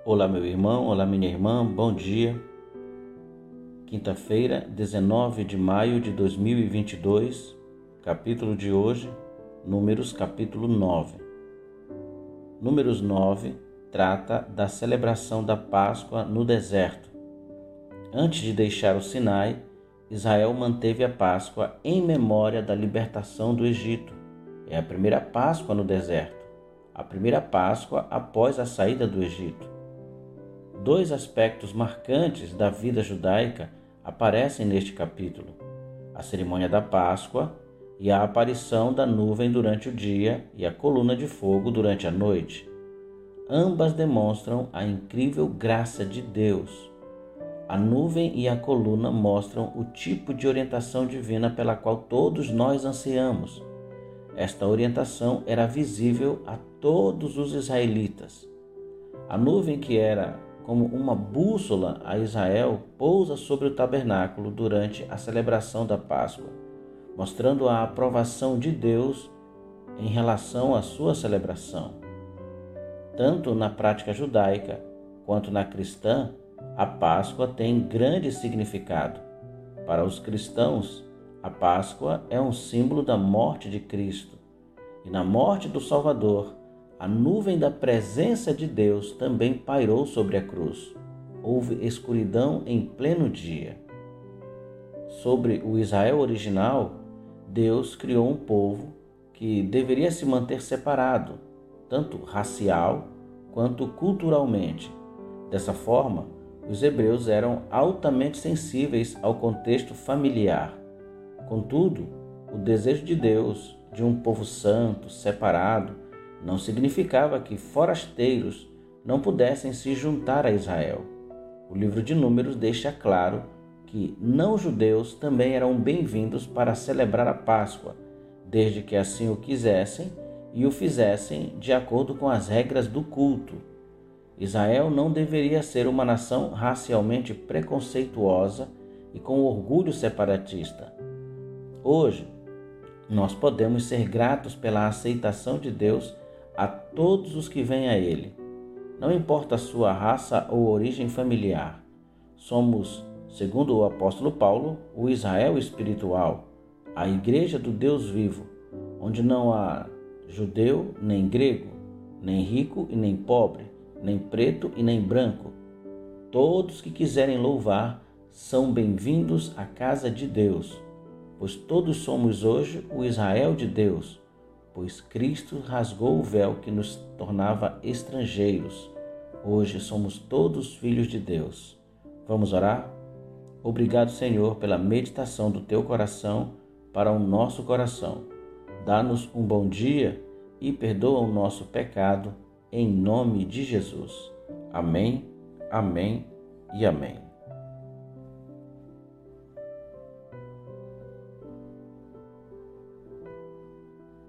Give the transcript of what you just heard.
Olá, meu irmão, olá, minha irmã, bom dia. Quinta-feira, 19 de maio de 2022, capítulo de hoje, Números, capítulo 9. Números 9 trata da celebração da Páscoa no deserto. Antes de deixar o Sinai, Israel manteve a Páscoa em memória da libertação do Egito. É a primeira Páscoa no deserto, a primeira Páscoa após a saída do Egito. Dois aspectos marcantes da vida judaica aparecem neste capítulo: a cerimônia da Páscoa e a aparição da nuvem durante o dia e a coluna de fogo durante a noite. Ambas demonstram a incrível graça de Deus. A nuvem e a coluna mostram o tipo de orientação divina pela qual todos nós ansiamos. Esta orientação era visível a todos os israelitas. A nuvem, que era como uma bússola a Israel, pousa sobre o tabernáculo durante a celebração da Páscoa, mostrando a aprovação de Deus em relação à sua celebração. Tanto na prática judaica quanto na cristã, a Páscoa tem grande significado. Para os cristãos, a Páscoa é um símbolo da morte de Cristo. E na morte do Salvador, a nuvem da presença de Deus também pairou sobre a cruz. Houve escuridão em pleno dia. Sobre o Israel original, Deus criou um povo que deveria se manter separado, tanto racial quanto culturalmente. Dessa forma, os hebreus eram altamente sensíveis ao contexto familiar. Contudo, o desejo de Deus de um povo santo, separado, não significava que forasteiros não pudessem se juntar a Israel. O livro de Números deixa claro que não-judeus também eram bem-vindos para celebrar a Páscoa, desde que assim o quisessem e o fizessem de acordo com as regras do culto. Israel não deveria ser uma nação racialmente preconceituosa e com orgulho separatista. Hoje, nós podemos ser gratos pela aceitação de Deus a todos os que vêm a Ele. Não importa a sua raça ou origem familiar. Somos, segundo o apóstolo Paulo, o Israel espiritual, a igreja do Deus vivo, onde não há judeu nem grego, nem rico e nem pobre, nem preto e nem branco. Todos que quiserem louvar são bem-vindos à casa de Deus, pois todos somos hoje o Israel de Deus, pois Cristo rasgou o véu que nos tornava estrangeiros. Hoje somos todos filhos de Deus. Vamos orar? Obrigado, Senhor, pela meditação do Teu coração para o nosso coração. Dá-nos um bom dia e perdoa o nosso pecado, em nome de Jesus. Amém, amém e amém.